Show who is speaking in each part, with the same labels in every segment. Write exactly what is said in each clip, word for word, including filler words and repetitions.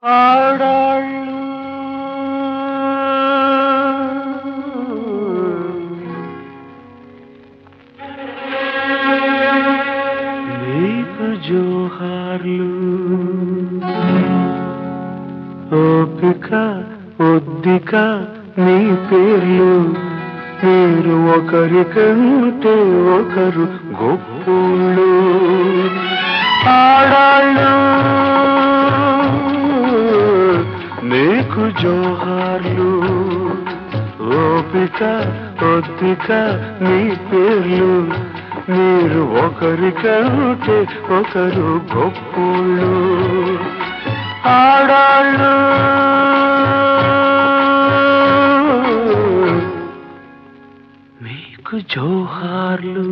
Speaker 1: ఆడాళ్ళు నీకు జోహార్లు, ఓపిక ఒద్దిక నీ పేర్లు, మీరు ఒకరికంటే ఒకరు గొప్పోళ్ళు. ఆడాళ్ళు నీకు జోహార్లు, ఓపిక ఒద్దిక నీ పేర్లు, మీరు ఒకరికంటే ఒకరు గొప్పోళ్ళు. ఆడాళ్ళు మీకు జోహార్లు.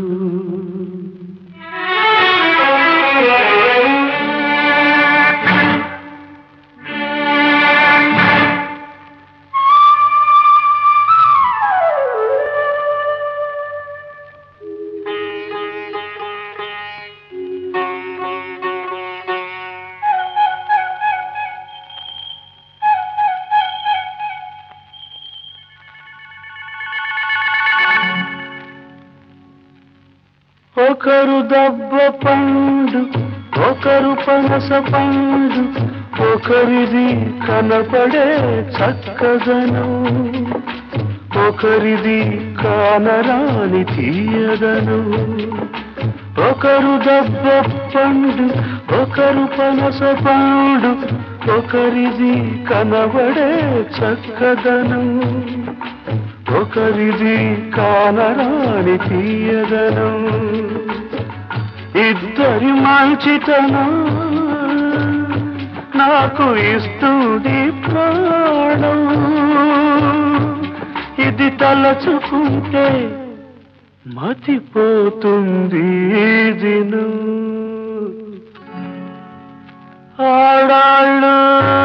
Speaker 1: ఒకరు దబ్బ పండు, ఒకరు పనస పండు, ఒకరిది కనపడే చక్కదనం, ఒకరిది కానరాని తీయదనం. ఒకరు దబ్బ పండు, ఒకరు పనస పండు, ఒకరిది కనబడే చక్కదనం, ఒకరిది కానరాని తీయదనం. ఇద్దరి మంచితనం నాకు ఇస్తుంది ప్రాణం, ఇది తలచుకుంటే మతిపోతుంది దినం. ఆడాళ్ళు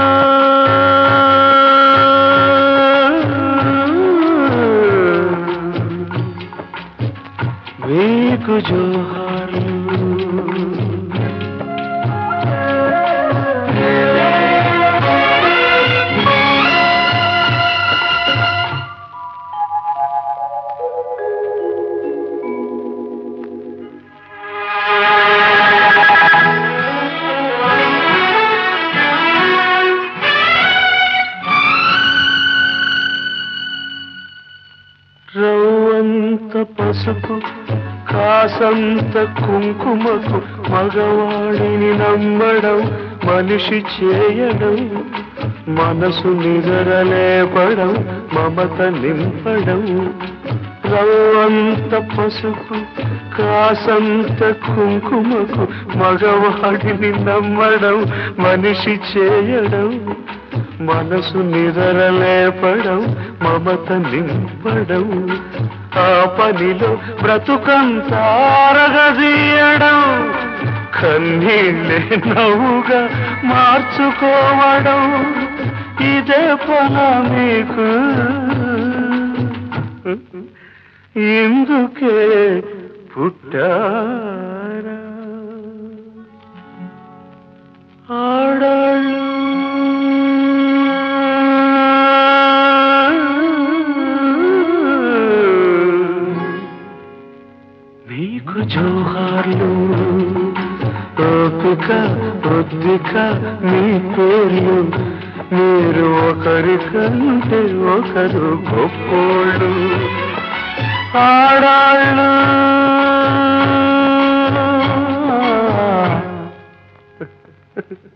Speaker 1: మీకు జోహార్లు. రవ్వంత పసుపు కాసంత కుంకుమకు మగవాడిని నమ్మడం మనిషి చేయడం, మనసు నిజరలేపడం మమత నింపడం. రవ్వంత పసుపు కాసంత కుంకుమకు మగవాడిని నమ్మడం మనిషి చేయడం, మనసు నిజరలేపడం మమత నింపడం. ఆ పనిలో బ్రతుకంతా అరగదీయడం, కన్నీళ్ళే నవ్వుగా మార్చుకోవడం. ఇదే పన మీకు, ఇందుకే పుట్టారా. ఆడాళ్ళు మీకు జోహార్లు, ఓపిక ఒద్దిక మీ పేర్లు, మీరు ఒకరికంటే ఒకరు గొప్పోళ్ళు. ఆడాళ్ళు